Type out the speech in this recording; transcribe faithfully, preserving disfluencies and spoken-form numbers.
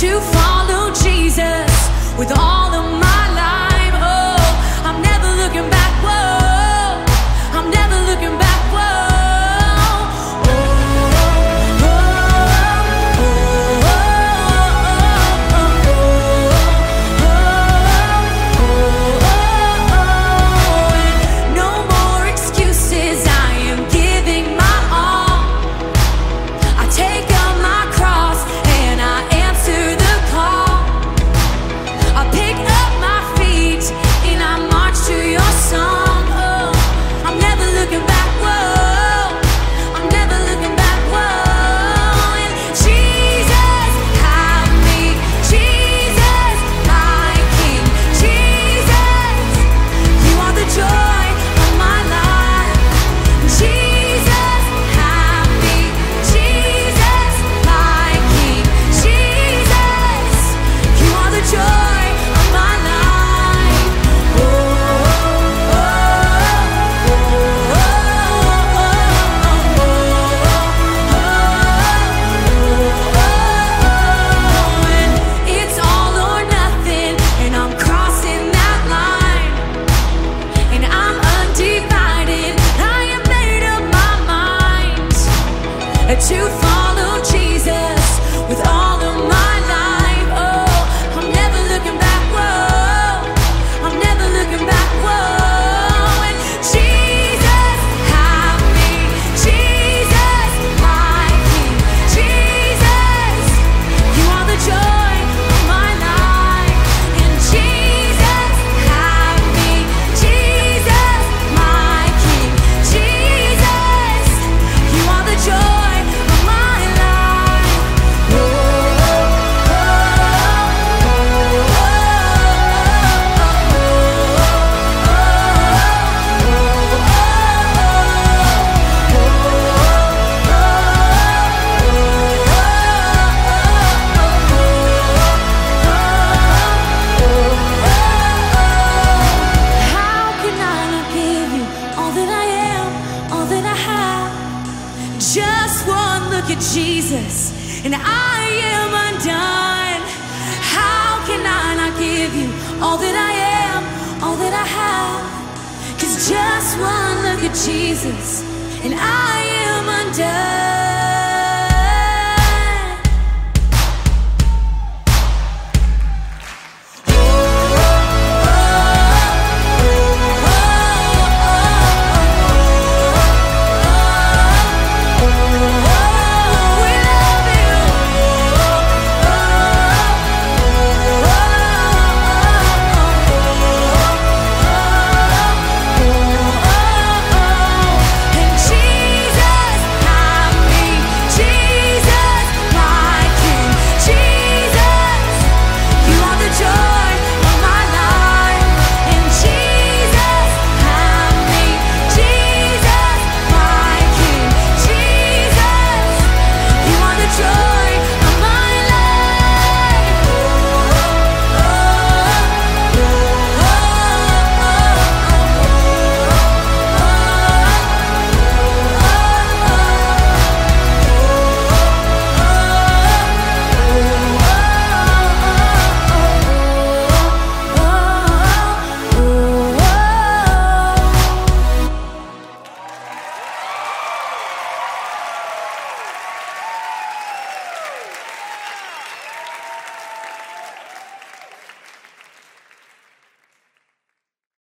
to follow Jesus with all of my life. Oh, I'm never looking back. Whoa, I'm never looking back. Whoa. To follow Jesus with all of my life. Oh, I'm never looking back. Whoa, I'm never looking back. Whoa, and Jesus, have me. Jesus, my King. Jesus, you are the joy of my life. And Jesus, have me. Jesus, my King. Jesus, you are the joy. Just one look at Jesus, and I am undone. How can I not give you all that I am, all that I have? 'Cause just one look at Jesus, and I am undone.